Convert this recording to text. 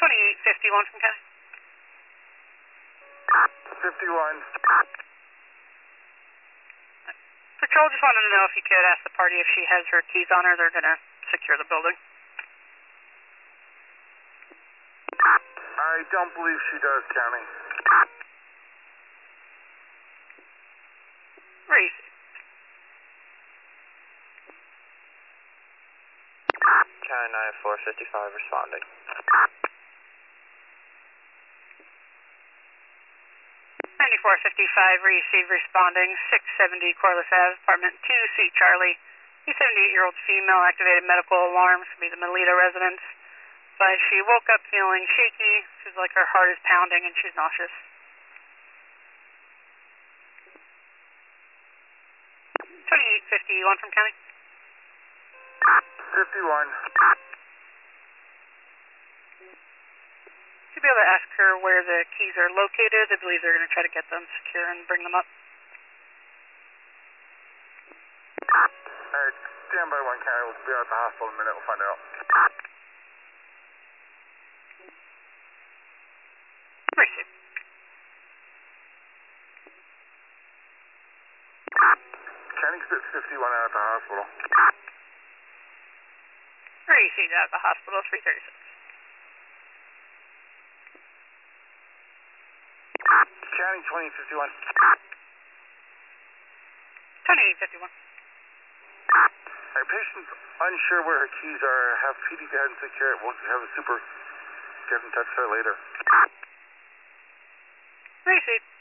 2851 from County. 51. Patrol just wanted to know if you could ask the party if she has her keys on her. They're going to secure the building. I don't believe she does, County. Reese. County 9455 responding. 9455, receive responding, 670 Corliss Ave, apartment 2C Charlie. A 78-year-old female activated medical alarms to be the Melita residence, but she woke up feeling shaky. She's like her heart is pounding and she's nauseous. 2851 from County. 51. Should be able to ask her where the keys are located. I believe they're going to try to get them secure and bring them up. Alright, stand by 1 County. We'll be out at the hospital in a minute. We'll find out. Receive. County 51 out at the hospital. Received out of the hospital, 336. County 2051. 2851. Our patient's unsure where her keys are. Have PD go ahead and secure it. We'll have a super get in touch with her later. Received.